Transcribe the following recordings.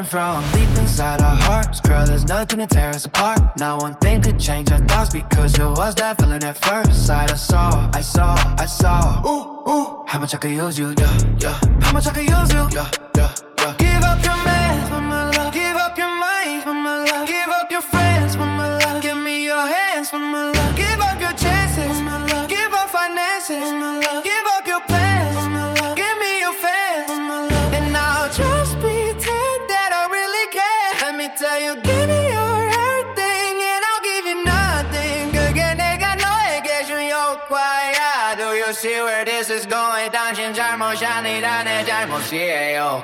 coming from deep inside our hearts. Girl, there's nothing to tear us apart. Not one thing could change our thoughts, because it was that feeling at first sight. I saw. Ooh, how much I could use you, yeah. How much I could use you, yeah. Give up your man for my love. Give up your mind for my love. Give up your friends for my love. Give me your hands for my love. Give up your chances for my love. Give up finances for my love. Give up your plans for my love. Give me your fans for my love. And I'll just pretend that I really care. Let me tell you, give me your everything and I'll give you nothing. 그게 내가 너에게 준 효과야. Do you see where this is going? 당신 잘못이 아니라 내 잘못이에요.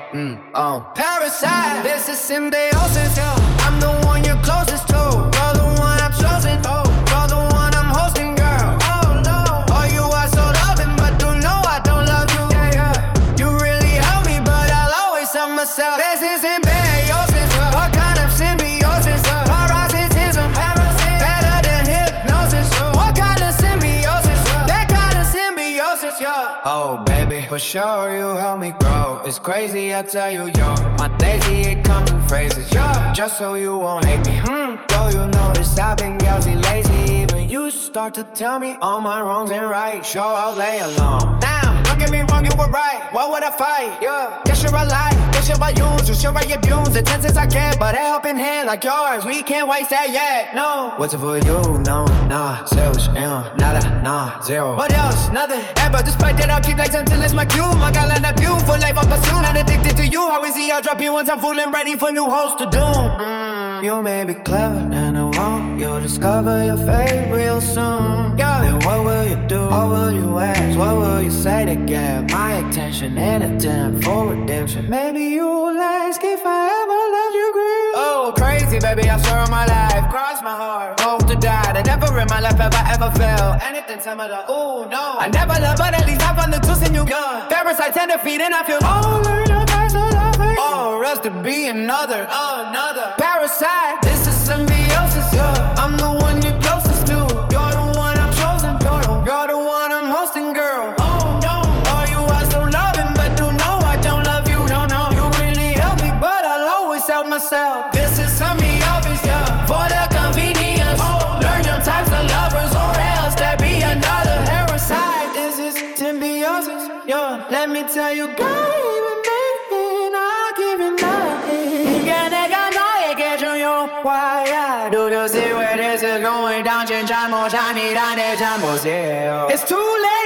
Parasite, this is symbiosis, yo. I'm the one you're closest to. You're the one I'm chosen, oh. You're the one I'm hosting, girl. Oh no, oh you are so loving, but do know I don't love you. Yeah. You really help me, but I'll always help myself. This is symbiosis, what kind of symbiosis? Parasitism, better than hypnosis. What kind of symbiosis? That kind of symbiosis, yo. Oh baby, for sure you help me grow. It's crazy, I tell you, yo. My daisy, it comes in phrases, yo. Just so you won't hate me. Yo, you notice I've been guilty, lazy. Even you start to tell me all my wrongs and right. Sure, I'll lay along. Now, don't get me wrong, you were right. What would I fight? Yeah, guess you're alive. Guess you're I use. You sure I abuse. The chances I get, but a helping hand like yours, we can't waste that yet. No. What's it for you? No, nah. Zilch, nada, nah, zero. What else? Nothing. Ever. Despite that, I'll keep lights until it's my cue. My God, line up you for life. I'm pursuing. Not addicted to you. How easy I'll drop you once I'm fooling, ready for new hosts to doom. You may be clever and I won't. You'll discover your fate real soon. Yeah. Then what will you do? What will you ask? What will you say to get my attention and attempt for redemption? Maybe you'll ask if I ever let you grieve. Oh, crazy, baby, I swear on my life. Cross my heart, hope to die. That never in my life have I ever felt anything similar. Oh, no, I never loved, but at least I found the truth in you. Yeah. Parasites and defeat, and I feel all in your eyes, so loving. Oh, else to be another parasite. This is symbiosis, yeah. I'm the one you're closest to. You're the one I'm chosen, you're the one I'm hosting, girl. Oh, no, oh, you are so loving, but do know I don't love you, no. You really help me, but I'll always help myself. This is symbiosis, yeah. For the convenience, learn your types of lovers, or else there be another parasite. This is symbiosis, yeah. Let me tell you, girl, why do you see where this is going? 당신 잘못 아니라 내 잘못이에요. It's too late.